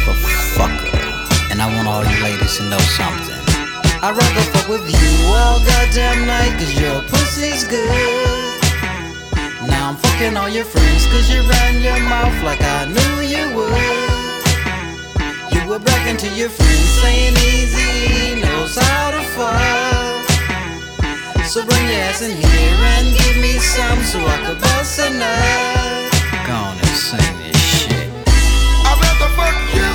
motherfucker. And I want all you ladies to know something. I'd rather fuck with you all goddamn night, cause your pussy's good. Now I'm fucking all your friends, cause you ran your mouth like I knew you would. You were bragging to your friends, saying Easy knows how to fuck. So bring your ass in here and give me some so I could bust a nut. Go on and sing this shit. I'd rather fuck you